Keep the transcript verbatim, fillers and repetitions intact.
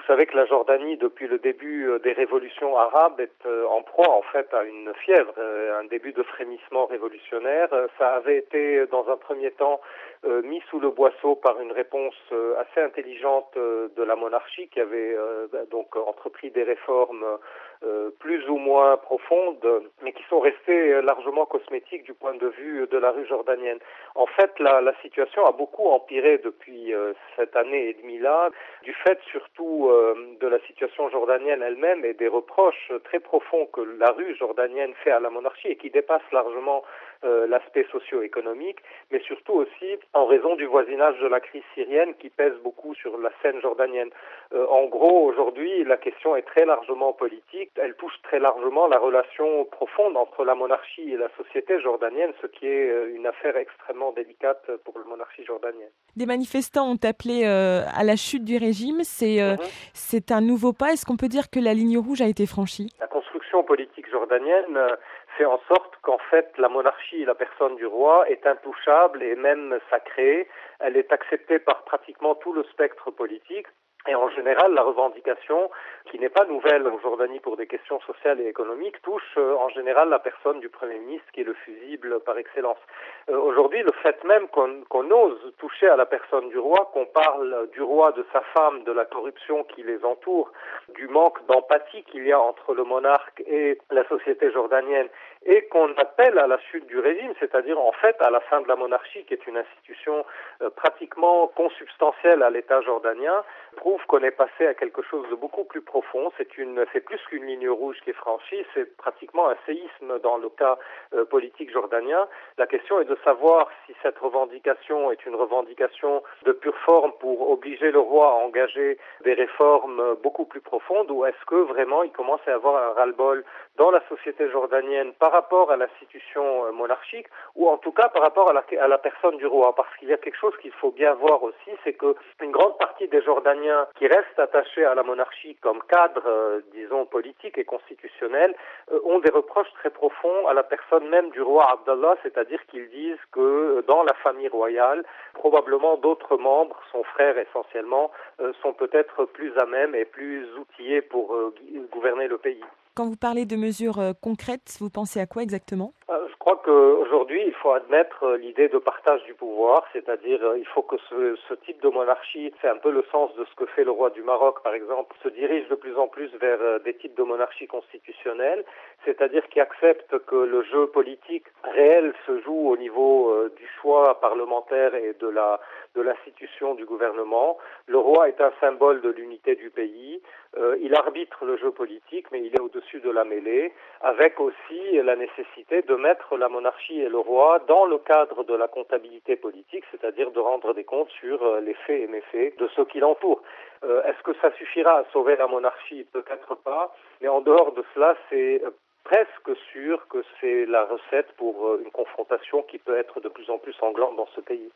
Vous savez que la Jordanie, depuis le début des révolutions arabes, est en proie en fait à une fièvre, un début de frémissement révolutionnaire. Ça avait été dans un premier temps mis sous le boisseau par une réponse assez intelligente de la monarchie qui avait donc entrepris des réformes plus ou moins profondes, mais qui sont restées largement cosmétiques du point de vue de la rue jordanienne. En fait, la, la situation a beaucoup empiré depuis cette année et demie-là, du fait surtout de la situation jordanienne elle-même et des reproches très profonds que la rue jordanienne fait à la monarchie et qui dépassent largement euh, l'aspect socio-économique, mais surtout aussi en raison du voisinage de la crise syrienne qui pèse beaucoup sur la scène jordanienne. Euh, en gros, aujourd'hui, la question est très largement politique. Elle touche très largement la relation profonde entre la monarchie et la société jordanienne, ce qui est une affaire extrêmement délicate pour la monarchie jordanienne. Des manifestants ont appelé euh, à la chute du régime. C'est, euh, mm-hmm. c'est un nouveau pas. Est-ce qu'on peut dire que la ligne rouge a été franchie ? La construction politique jordanienne euh, fait en sorte qu'en fait la monarchie et la personne du roi est intouchable et même sacrée. Elle est acceptée par pratiquement tout le spectre politique. Et en général, la revendication, qui n'est pas nouvelle en Jordanie pour des questions sociales et économiques, touche euh, en général la personne du Premier ministre, qui est le fusible par excellence. Euh, aujourd'hui, le fait même qu'on, qu'on ose toucher à la personne du roi, qu'on parle du roi, de sa femme, de la corruption qui les entoure, du manque d'empathie qu'il y a entre le monarque et la société jordanienne, et qu'on appelle à la chute du régime, c'est-à-dire en fait à la fin de la monarchie, qui est une institution euh, pratiquement consubstantielle à l'État jordanien, prouve qu'on est passé à quelque chose de beaucoup plus profond. C'est une, c'est plus qu'une ligne rouge qui est franchie, c'est pratiquement un séisme dans le cas euh, politique jordanien. La question est de savoir si cette revendication est une revendication de pure forme pour obliger le roi à engager des réformes beaucoup plus profondes, ou est-ce que vraiment il commence à y avoir un ras-le-bol dans la société jordanienne par rapport à l'institution monarchique, ou en tout cas par rapport à la, à la personne du roi. Parce qu'il y a quelque chose qu'il faut bien voir aussi, c'est que une grande partie des Jordaniens qui restent attachés à la monarchie comme cadre, euh, disons, politique et constitutionnel, euh, ont des reproches très profonds à la personne même du roi Abdallah, c'est-à-dire qu'ils disent que euh, dans la famille royale, probablement d'autres membres, son frère essentiellement, euh, sont peut-être plus à même et plus outillés pour euh, gouverner le pays. Quand vous parlez de mesures euh, concrètes, vous pensez à quoi exactement ? euh, Je crois qu'aujourd'hui, il faut admettre l'idée de partage du pouvoir, c'est-à-dire euh, il faut que ce, ce type de monarchie, c'est un peu le sens de ce que fait le roi du Maroc, par exemple, se dirige de plus en plus vers euh, des types de monarchie constitutionnelle, c'est-à-dire qui accepte que le jeu politique réel se joue au niveau euh, du choix parlementaire et de la de l'institution du gouvernement. Le roi est un symbole de l'unité du pays. Euh, il arbitre le jeu politique, mais il est au-dessus de la mêlée, avec aussi la nécessité de mettre la monarchie et le roi dans le cadre de la comptabilité politique, c'est-à-dire de rendre des comptes sur euh, les faits et méfaits de ceux qui l'entourent. Euh, est-ce que ça suffira à sauver la monarchie ? Peut-être pas, mais en dehors de cela, c'est euh, presque sûr que c'est la recette pour euh, une confrontation qui peut être de plus en plus sanglante dans ce pays.